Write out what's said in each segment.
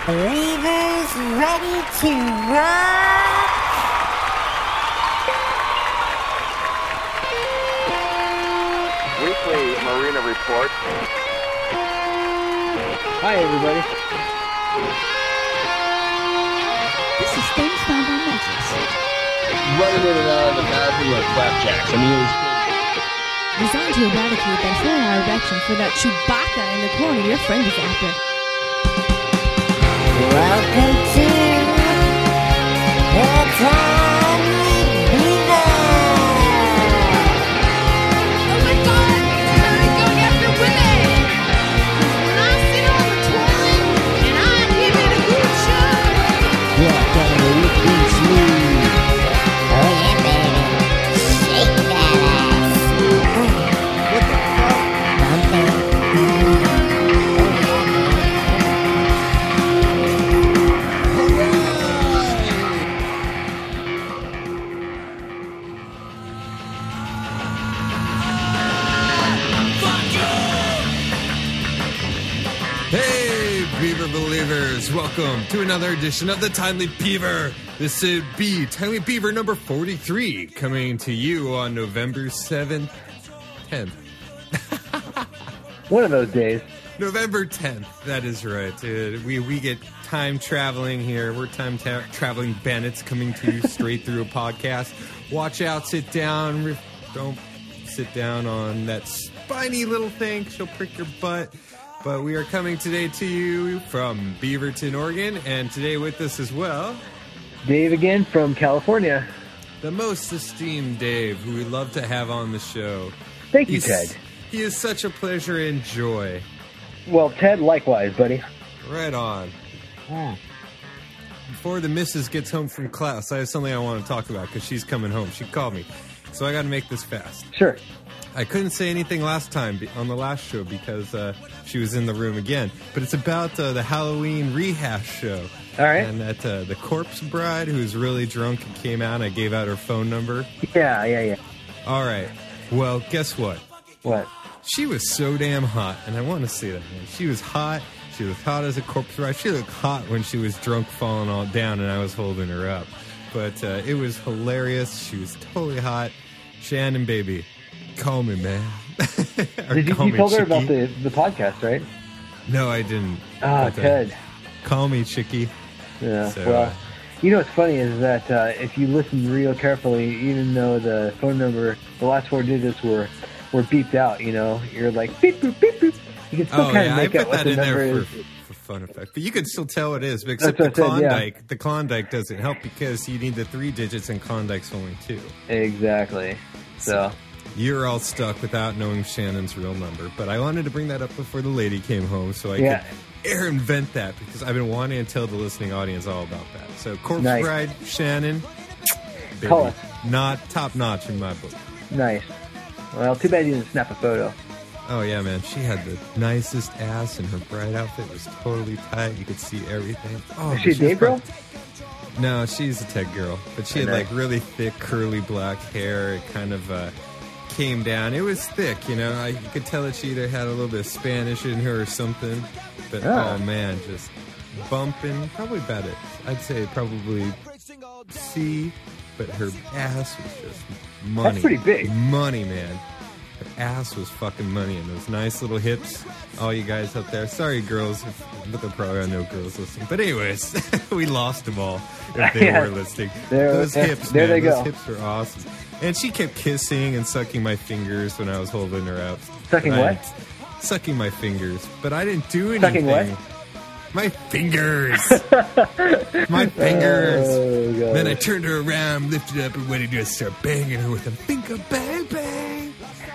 Believers ready to rock? Weekly Marina Report. Hi, everybody. This is things found on Netflix. Running in and out of the bathroom like flapjacks. I mean, it was Designed to eradicate that 4-hour erection for that Chewbacca in the corner your friend is after. Welcome to the Timely Beaver. Oh my God! Started going after women. When I sit on the toilet and I give it a good shot. Yeah, Daddy, you can smooth. Oh yeah, baby. Shake that ass. What the fuck? Bump it. Hey, Beaver Believers! Welcome to another edition of the Timely Beaver. This would be Timely Beaver number 43, coming to you on November 7th, 10th. one of those days. November 10th, that is right. We get time traveling here. We're time traveling bandits coming to you straight through a podcast. Watch out, sit down. Don't sit down on that spiny little thing. She'll prick your butt. But we are coming today to you from Beaverton, Oregon, and today with us as well, Dave again from California. the most esteemed Dave, who we love to have on the show. Thank you, Ted. He is such a pleasure and joy. Well, Ted, likewise, buddy. Right on. Before the missus gets home from class, I have something I want to talk about because she's coming home. She called me, so I got to make this fast. Sure. I couldn't say anything last time on the last show because she was in the room again. But it's about the Halloween rehash show. All right. And that the corpse bride who's really drunk and came out. I gave out her phone number. Yeah. All right. Well, guess what? What? She was so damn hot, and I want to say that, man. She was hot. She was hot as a corpse bride. She looked hot when she was drunk, falling all down, and I was holding her up. But it was hilarious. She was totally hot. Shannon, baby. Call me, man. You told her about the podcast, right? No, I didn't. Ah, Ted. Call me, chickie. Yeah. So, well, you know what's funny is that if you listen real carefully, even though the phone number, the last 4 digits were beeped out, you know, you're like beep boop beep boop. You can still kind of make out what the number is. For fun effect, but you can still tell what it is. Except That's the what I said, Klondike, the Klondike doesn't help because you need the 3 digits and Klondike's only 2. Exactly. So. You're all stuck without knowing Shannon's real number, but I wanted to bring that up before the lady came home so I could air invent that because I've been wanting to tell the listening audience all about that. So, Corpse Bride, Shannon, baby, Call us. not top notch in my book. Nice. Well, too bad you didn't snap a photo. Oh yeah, man, she had the nicest ass and her bride outfit was totally tight. You could see everything. Oh, Is she a Dave girl? No, she's a Ted girl, but she had like really thick, curly black hair. It kind of came down. It was thick, you know. You could tell that she either had a little bit of Spanish in her or something. But oh man, just bumping. Probably about it. I'd say probably C. But her ass was just money. That's pretty big. Money, man. Her ass was fucking money, and those nice little hips. All you guys out there, sorry girls, but there probably are no girls listening. But anyways, we lost them all if they were listening. Those hips, there man, they go. Those hips were awesome. And she kept kissing and sucking my fingers when I was holding her up. Sucking what? Sucking my fingers. But I didn't do anything. Sucking what? My fingers. My fingers. Oh, God. Then I turned her around, lifted up, and went to start banging her with a finger bang bang.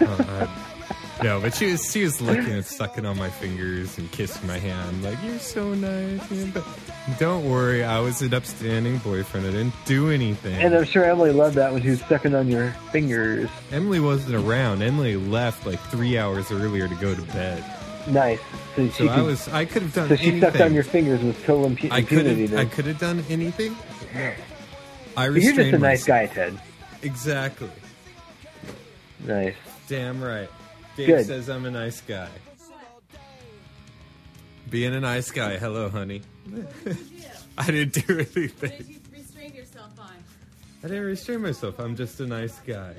No, but she was looking and sucking on my fingers and kissing my hand, like, you're so nice. Man. But don't worry, I was an upstanding boyfriend. I didn't do anything. And I'm sure Emily loved that when she was sucking on your fingers. Emily wasn't around. Emily left like 3 hours earlier to go to bed. Nice. So I could have done So she anything. sucked on your fingers with total impunity then. I could have done anything. No. I You're restrained just a nice myself. guy, Ted. Exactly. Nice. Damn right. Dave Good. says I'm a nice guy. Being a nice guy. Hello, honey. I didn't do anything. You restrained yourself on. I didn't restrain myself. I'm just a nice guy.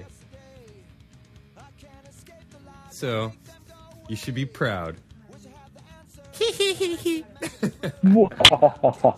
So, you should be proud. Whoa.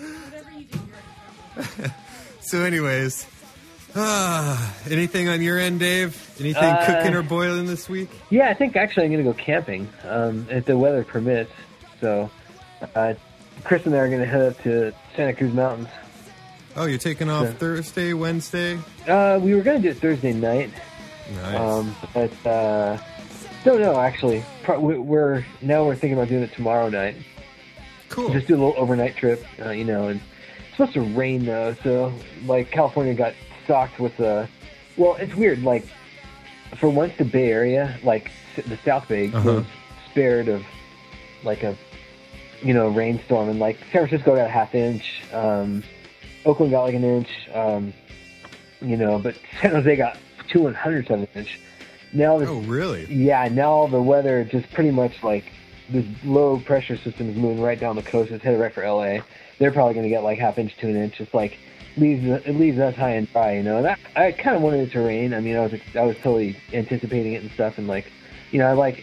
So anyways, anything on your end, Dave? Anything cooking or boiling this week? Yeah, I think actually I'm going to go camping if the weather permits. So Chris and I are going to head up to Santa Cruz Mountains. Oh, you're taking off Thursday, Wednesday? We were going to do it Thursday night. Nice. But don't know, actually. We're thinking about doing it tomorrow night. Cool. Just do a little overnight trip, and it's supposed to rain, though. So, like, California got stocked with well, it's weird. Like, for once the Bay Area, like, the South Bay was spared of, like, a rainstorm. And, like, San Francisco got a half inch. Oakland got, like, an inch. But San Jose got 200 of an inch. Now oh, really? Yeah, now the weather just pretty much, like, this low pressure system is moving right down the coast. It's headed right for LA. They're probably going to get like half inch to an inch. It's like it leaves us high and dry, And I kind of wanted it to rain. I mean, I was totally anticipating it and stuff. And like, I like,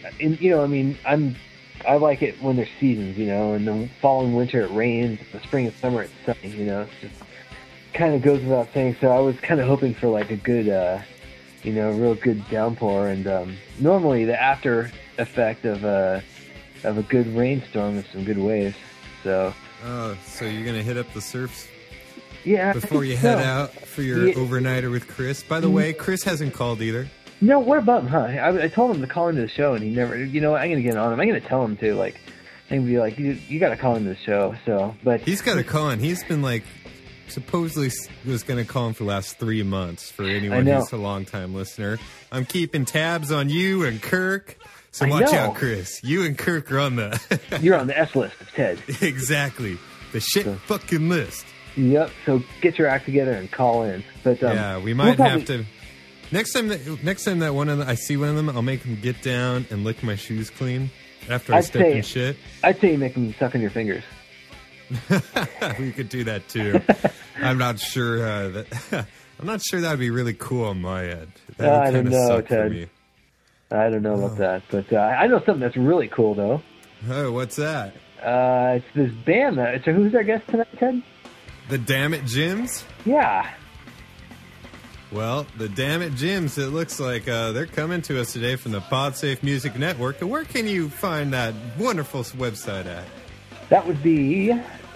I like it when there's seasons, And the following winter it rains. The spring and summer it's sunny. It's just kind of goes without saying. So I was kind of hoping for like a good, real good downpour. And normally the after effect of a good rainstorm with some good waves. So. So you're going to hit up the surfs before you head out for your overnighter with Chris. By the way, Chris hasn't called either. No, what about him, huh? I told him to call into the show, and he never, I'm going to get on him. I'm going to tell him to, like, and be like, you got to call into the show. So, but he's got to call in. He's been, like, supposedly was going to call him for the last 3 months for anyone who's a long-time listener. I'm keeping tabs on you and Kirk. So watch out, Chris. You and Kirk are on the... You're on the S list of Ted. Exactly. The fucking list. Yep. So get your act together and call in. But yeah, we might have to... Next time that I see one of them, I'll make them get down and lick my shoes clean after I step in shit. I'd say you make them suck on your fingers. We could do that too. I'm not sure that would be really cool on my end. That would kind of suck for me. I don't know about that, but I know something that's really cool, though. Oh, what's that? It's this band. So who's our guest tonight, Ted? The Dammit Jims? Yeah. Well, the Dammit Jims, it looks like they're coming to us today from the PodSafe Music Network. And where can you find that wonderful website at? That would be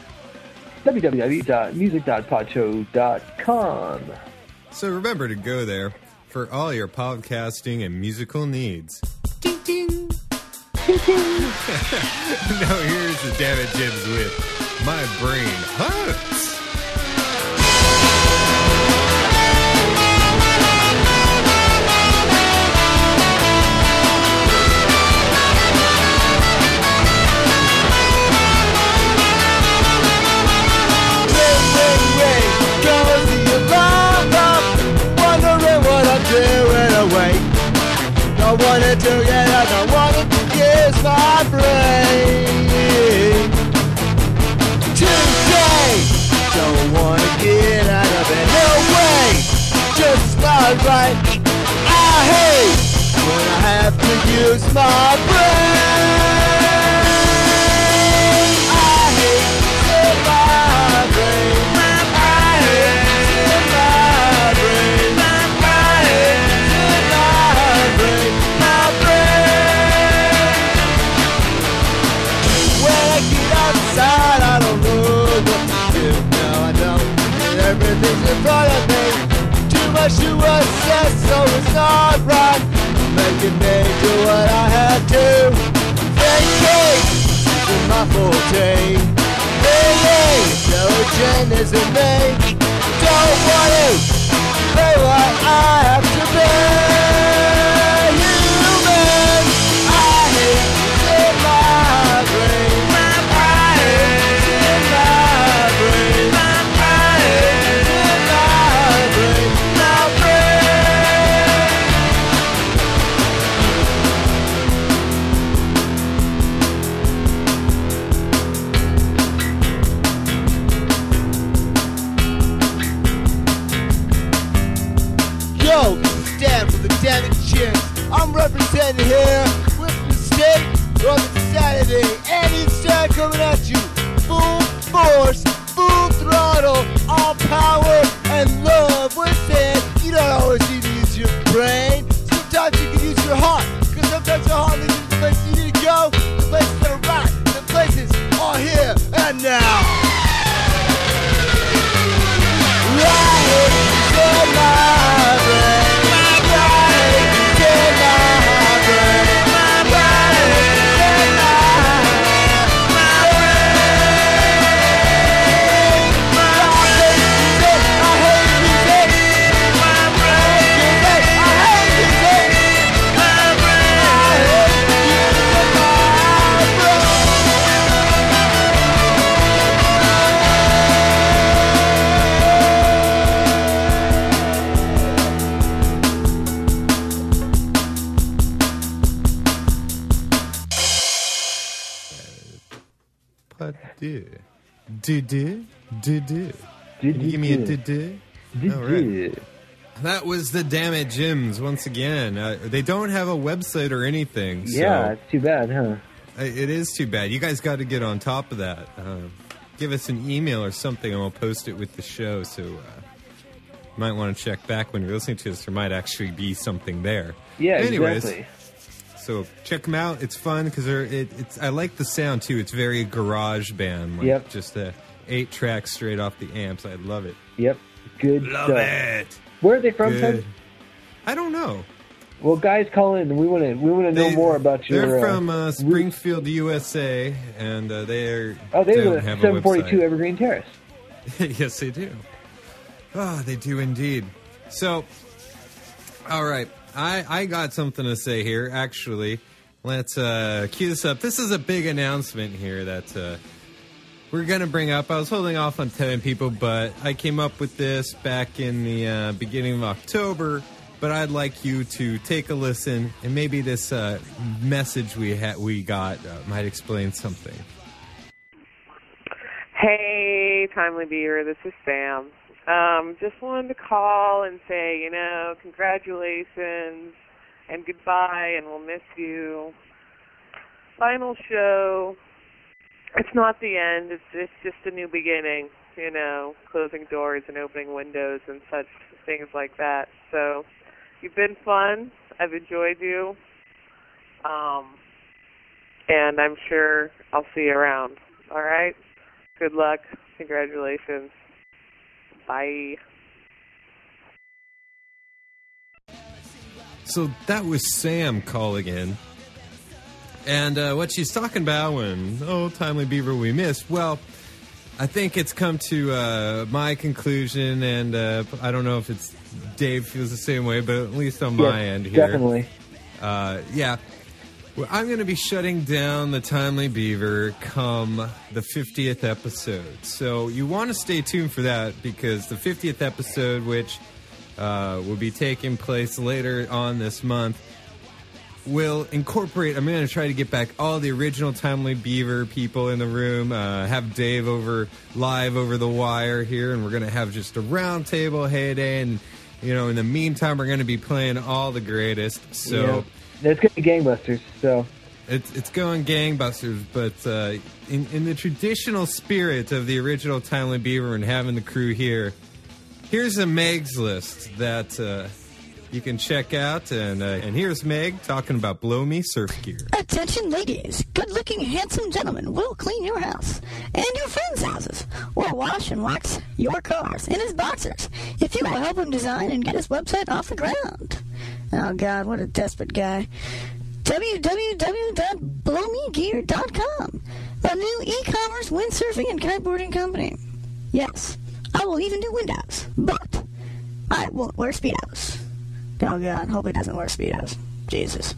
www.music.podshow.com. So remember to go there for all your podcasting and musical needs. Ding, ding. Ding, ding. Now here's the Dammit Jims with My Brain Hurts. I wanted to get up, I wanted to use my brain today. Don't wanna get out of it, no way, just not right. I hate when I have to use my brain. I hate using my brain. I hate using my brain. I don't know what to do. No, I don't. Everything's in front of me. Too much to assess, so it's not right. Making me do what I had to. Thinking is my forte. Really, no agendas in me. Don't want to play what I have to be. Human, I hate using my brain. So, stand for the damn chance. I'm representing here with the state on the Saturday, and instead coming at you full force, full throttle, all power and love. We're saying you don't always need to use your brain. Sometimes you can use your heart, because sometimes your heart leads you to the places you need to go, the places that are right, the places are here and now. Right in my brain, right in my brain, right in my Do. Can you give me a do? All right. That was the Damn It Gyms once again. They don't have a website or anything. So Yeah, it's too bad, huh? it is too bad. You guys got to get on top of that. Give us an email or something, and we'll post it with the show. So you might want to check back when you're listening to this. There might actually be something there. Yeah, Anyways, exactly. so check them out. It's fun because I like the sound too. It's very garage band. Like Yep. Just 8 tracks straight off the amps. I love it. Yep. Good Love stuff. it. Where are they from, Good. Ted? I don't know. Well, guys, call in. We want to know more about your. They're from Springfield, USA, and they Oh, they don't live at have a 742 website. Evergreen Terrace. Yes, they do. Ah, they do indeed. So, all right, I got something to say here. Actually, let's cue this up. This is a big announcement here that we're going to bring up. I was holding off on telling people, but I came up with this back in the beginning of October. But I'd like you to take a listen, and maybe this message we got might explain something. Hey, Timely Beaver, this is Sam. Just wanted to call and say, congratulations and goodbye, and we'll miss you. Final show. It's not the end. It's just a new beginning, closing doors and opening windows and such things like that. So you've been fun. I've enjoyed you. And I'm sure I'll see you around. All right? Good luck. Congratulations. Bye. So that was Sam calling in. And what she's talking about when, Timely Beaver we missed, well, I think it's come to my conclusion, and I don't know if it's Dave feels the same way, but at least on my end here. Definitely. Yeah. Well, I'm going to be shutting down the Timely Beaver come the 50th episode. So you want to stay tuned for that, because the 50th episode, which will be taking place later on this month, will incorporate, I'm going to try to get back all the original Timely Beaver people in the room, have Dave live over the wire here, and we're going to have just a round table heyday, and, in the meantime, we're going to be playing all the greatest, so... Yeah. It's going to be gangbusters, so... It's going gangbusters, but in the traditional spirit of the original Timely Beaver and having the crew here, here's a Meg's list that... you can check out, and here's Meg talking about Blow Me Surf Gear. Attention ladies, good-looking, handsome gentlemen will clean your house and your friends' houses, or wash and wax your cars in his boxers if you will help him design and get his website off the ground. Oh, God, what a desperate guy. www.blowmegear.com, a new e-commerce windsurfing and kiteboarding company. Yes, I will even do windows, but I won't wear Speedos. Oh, God, hope he doesn't wear Speedos. Jesus.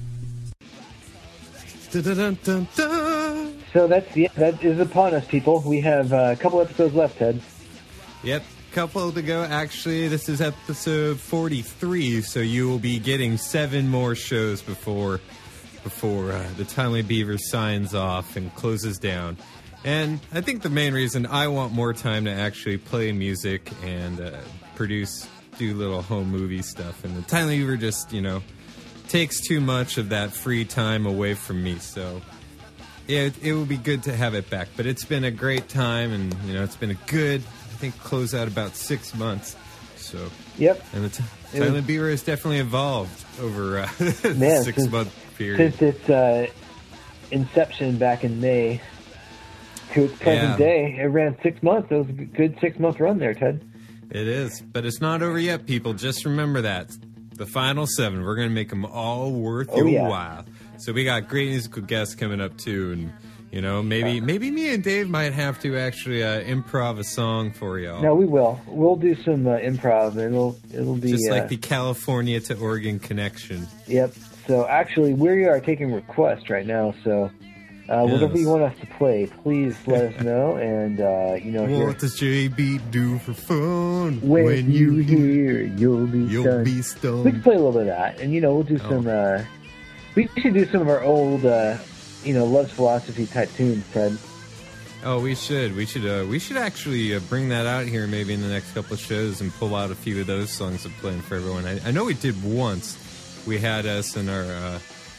Dun-dun-dun-dun-dun. So that is upon us, people. We have a couple episodes left, Ted. Yep, couple to go. Actually, this is episode 43, so you will be getting 7 more shows before the Timely Beaver signs off and closes down. And I think the main reason I want more time to actually play music and produce do little home movie stuff. And the Time Lever just, takes too much of that free time away from me. So it would be good to have it back. But it's been a great time, and, it's been a good, I think, close out about 6 months. So, yep. And the Silent Beaver has definitely evolved over a 6-month period. Since its inception back in May to its present day, it ran 6 months. It was a good 6-month run there, Ted. It is, but it's not over yet, people. Just remember that. The final 7, we're going to make them all worth your while. So we got great musical guests coming up, too, and... maybe me and Dave might have to actually improv a song for y'all. No, we will. We'll do some improv, and it'll be just like the California to Oregon connection. Yep. So actually, we are taking requests right now. So whatever you want us to play, please let us know. And what does JB do for fun? When you hear, you'll be stoned. We can play a little bit of that, and we'll do some. We should do some of our old. Love's Philosophy type tunes, Fred. Oh, we should. We should actually bring that out here maybe in the next couple of shows and pull out a few of those songs and play them for everyone. I know we did once. We had us in our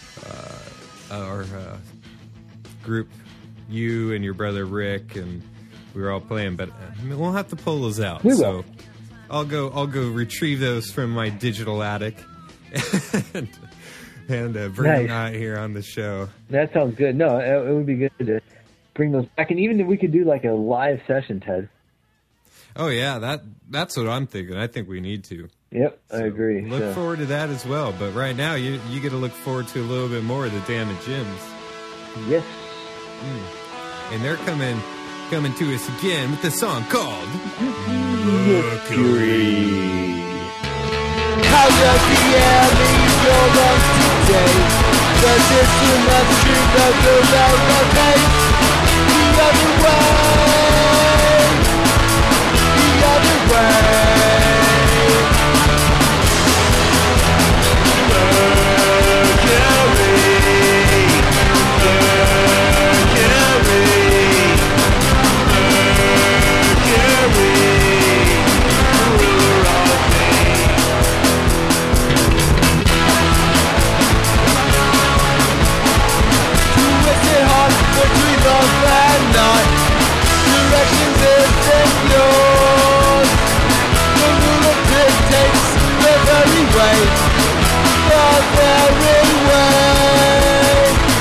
group, you and your brother Rick, and we were all playing. But we'll have to pull those out. We will. So I'll go retrieve those from my digital attic. And bring them out here on the show. That sounds good. No, it would be good to bring those back. And even if we could do like a live session, Ted. Oh, yeah. That's what I'm thinking. I think we need to. Yep, I agree. Look forward to that as well. But right now, you get to look forward to a little bit more of the Damn Gems. Yes. And they're coming to us again with a song called Mercury. How does the air leave your lungs today? Does it too much truth that goes out the face? The other way. Directions is yours. The ruler dictates the very way. The very way.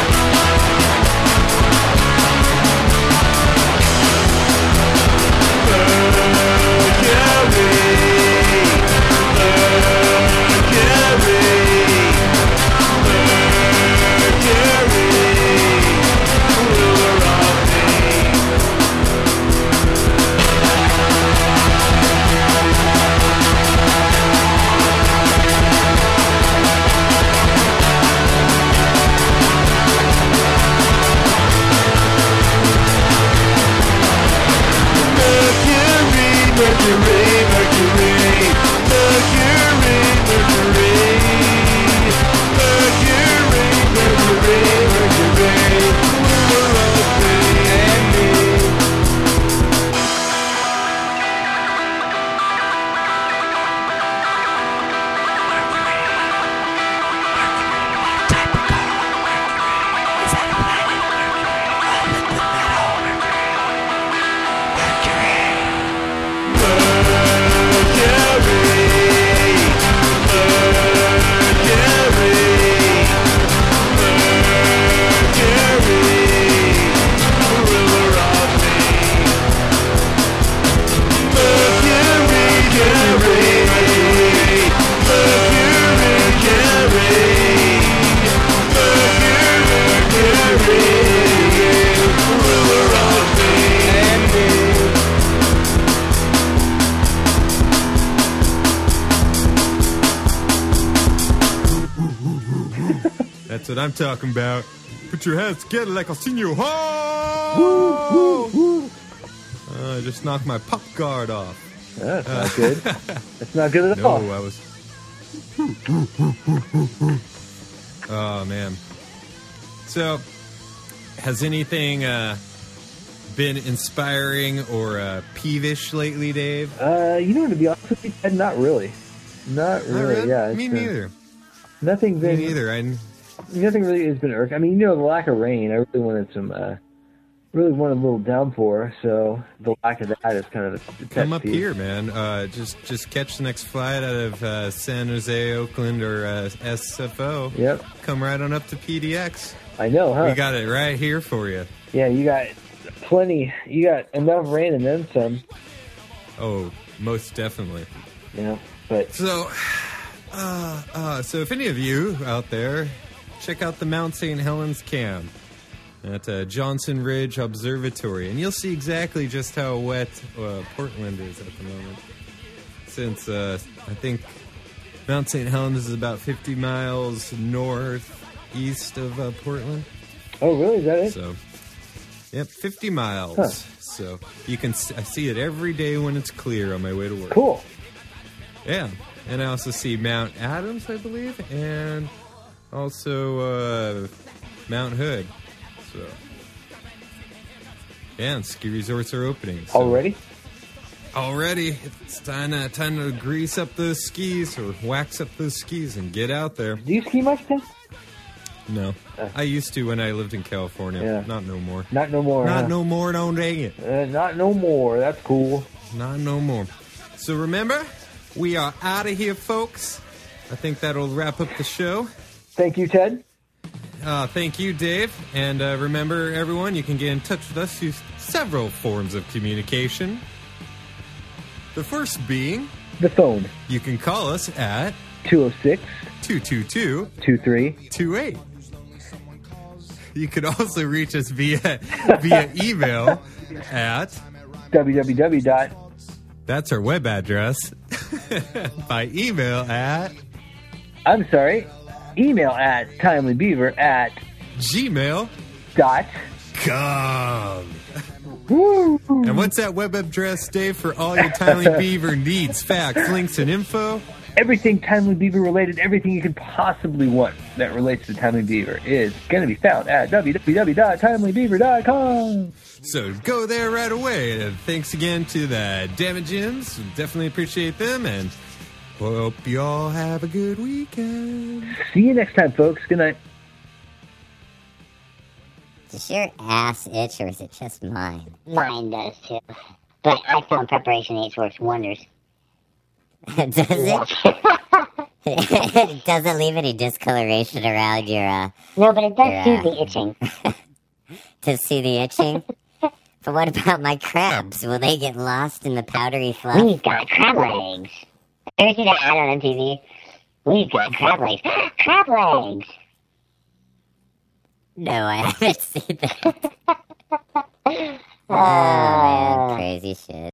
That's what I'm talking about. Put your hands together like I'll sing you home. Woo, woo, woo. I just knocked my pop guard off. That's not good. That's not good at all. No, I was... Oh, man. So, has anything been inspiring or peevish lately, Dave? To be honest with you, Ted, not really. Not really. Yeah. Me neither. Nothing. Me neither. Nothing really has been irking. I mean, the lack of rain. I really wanted a little downpour. So the lack of that is kind of a come up here, man. Just catch the next flight out of San Jose, Oakland, or SFO. Yep. Come right on up to PDX. I know, huh? We got it right here for you. Yeah, you got plenty. You got enough rain and then some. Oh, most definitely. Yeah, but so if any of you out there, check out the Mount St. Helens cam at Johnson Ridge Observatory, and you'll see exactly just how wet Portland is at the moment. Since I think Mount St. Helens is about 50 miles northeast of Portland. Oh, really? Is that it? So, yep, 50 miles. Huh. So I see it every day when it's clear on my way to work. Cool. Yeah, and I also see Mount Adams, I believe, and also Mount Hood. So, yeah, and ski resorts are opening. So. Already, it's time to grease up those skis or wax up those skis and get out there. Do you ski much, Tim? No, I used to when I lived in California. Yeah. Not no more. Not no more. Not no more. Don't dang it. Not no more. That's cool. Not no more. So remember, we are out of here, folks. I think that'll wrap up the show. Thank you, Ted. Thank you, Dave. And remember, everyone, you can get in touch with us through several forms of communication. The first being the phone. You can call us at 206-222-2328. You could also reach us via email at www. That's our web address. By email at email at timelybeaver@gmail.com. Woo. And what's that web address, Dave, for all your Timely Beaver needs, facts, links, and info? Everything Timely Beaver related, everything you could possibly want that relates to Timely Beaver is going to be found at www.timelybeaver.com. So go there right away. And thanks again to the Damagens. Definitely appreciate them, and hope you all have a good weekend. See you next time, folks. Good night. Does your ass itch, or is it just mine? Mine does, too. But I found Preparation H works wonders. Does it? It doesn't leave any discoloration around your, No, but it does soothe the itching. To soothe the itching? But what about my crabs? Will they get lost in the powdery fluff? We've got crab legs. Ever see that ad on MTV? We've got crab legs. Crab legs! No, I haven't seen that. Oh, man, crazy shit.